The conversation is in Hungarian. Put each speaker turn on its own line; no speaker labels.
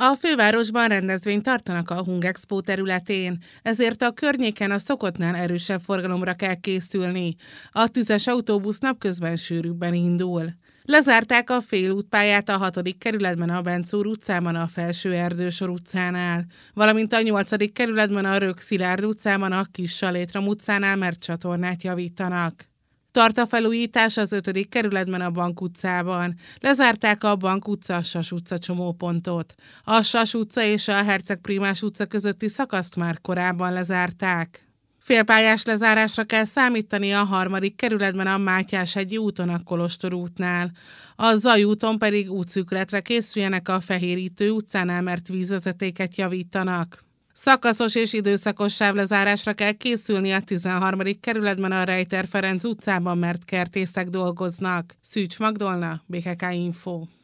A fővárosban rendezvényt tartanak a Hungexpo területén, ezért a környéken a szokottnál erősebb forgalomra kell készülni. A tüzes autóbusz napközben sűrűbben indul. Lezárták a félútpályát a 6. kerületben a Bencúr utcában a Felső Erdősor utcánál, valamint a 8. kerületben a Rögg-Szilárd utcában a Kis Salétrom utcánál, mert csatornát javítanak. Tart a felújítás az 5. kerületben a Bank utcában. Lezárták a Bank utca-Sas utca csomópontot. A Sas utca és a Herceg Prímás utca közötti szakaszt már korábban lezárták. Félpályás lezárásra kell számítani a 3. kerületben a Mátyás-hegyi úton a Kolostor útnál. A Zaj úton pedig útszűkületre készüljenek a Fehérítő utcánál, mert vízvezetéket javítanak. Szakaszos és időszakos sávlezárásra kell készülni a 13. kerületben a Rejter Ferenc utcában, mert kertészek dolgoznak. Szűcs Magdolna, BKK Info.